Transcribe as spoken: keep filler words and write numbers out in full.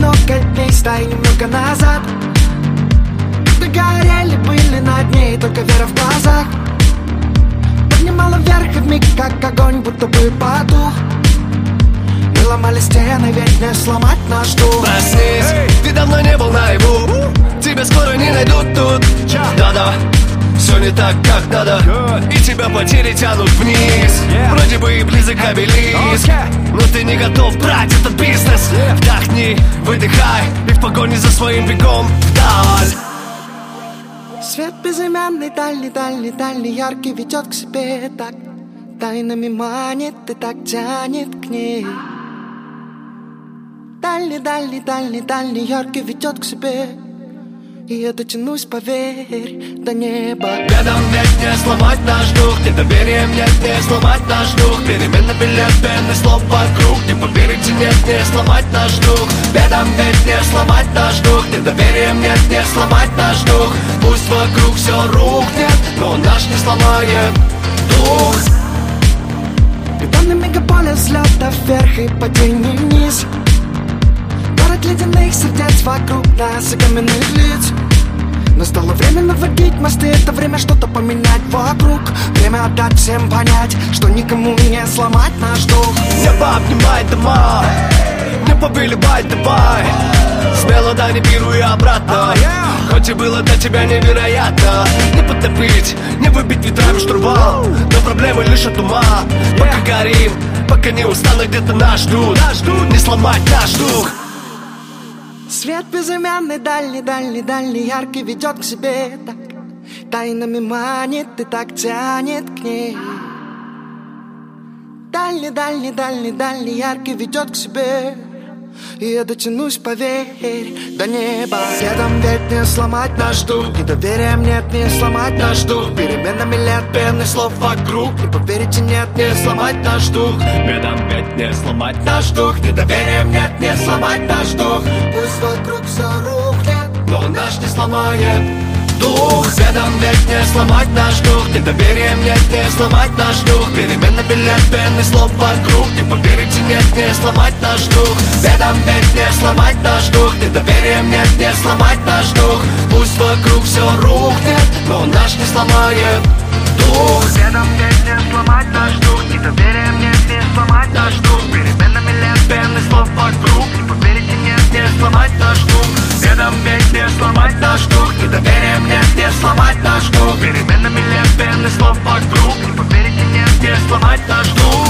много дней, стай немного назад, когда горели были над ней только вера в глазах. Поднимала вверх и вмиг, как огонь, будто бы потух. Мы ломали стены, ведь не сломать наш дух. Проснись, ты давно не был наяву, тебя скоро не найдут тут. Да-да, все не так, как надо, и тебя потери тянут вниз. Вроде бы и близок обелиск, но ты не готов брать этот бизнес. Вдохни, выдыхай, и в погоне за своим бегом вдаль. Свет безымянный, дальний, дальний, дальний, яркий ведет к себе так, тайнами манит и так тянет к ней. Дальний, дальний, дальний, дальний, яркий ведет к себе, и я дотянусь, поверь, до неба. Бедом ведь не сломать наш дух, недоверием нет, не сломать наш дух. Перемена билет, пены слов вокруг, не поверите, нет, не сломать наш дух. Бедом ведь не сломать наш дух, недоверием нет, не сломать наш дух. Пусть вокруг все рухнет, но наш не сломает дух. Бетонный мегаполис, взлетов вверх и падений вниз. Город ледяных сердец вокруг нас и каменных лиц. Настало время наводить мосты, это время что-то поменять вокруг. Время отдать всем понять, что никому не сломать наш дух. Небо обнимает дома, не повелевай, давай. Смело дай не пиру и обратно, хоть и было для тебя невероятно. Не потопить, не выбить ветрами штурвал, но проблемы лишь от ума. Пока горим, пока не устанут, где-то нас ждут, не сломать наш дух. Свет безымянный, дальний, дальний, дальний, яркий ведет к себе так, тайнами манит и так тянет к ней. Дальний, дальний, дальний, дальний, яркий ведет к себе, и я дотянусь, поверь, до неба. Следом ведь не сломать наш дух, недоверием нет, не сломать наш дух. Переменами лет, пены слов вокруг, не поверите, нет, не сломать наш дух. Бедом ведь не сломать наш дух, недоверием нет, не сломать наш дух. Пусть вокруг все рухнет, но наш не сломает дух. Бедом ведь не сломать наш дух, недоверием нет, не сломать наш дух. Перемена билет, пены слов вокруг, не поверите, нет, не сломать наш дух. Бедом ведь не сломать наш дух, недоверием нет, не сломать наш дух. Пусть вокруг все рухнет, но наш не сломает дух. Бедом ведь не сломать наш дух, недоверием нет, не сломать наш дух. Переменами лет, пены слов вокруг, не поверите, нет, не сломать наш дух. Бедом ведь не сломать наш дух, недоверием нет, не сломать наш дух. Переменами лет, пены слов вокруг, не поверите, нет, не сломать наш дух.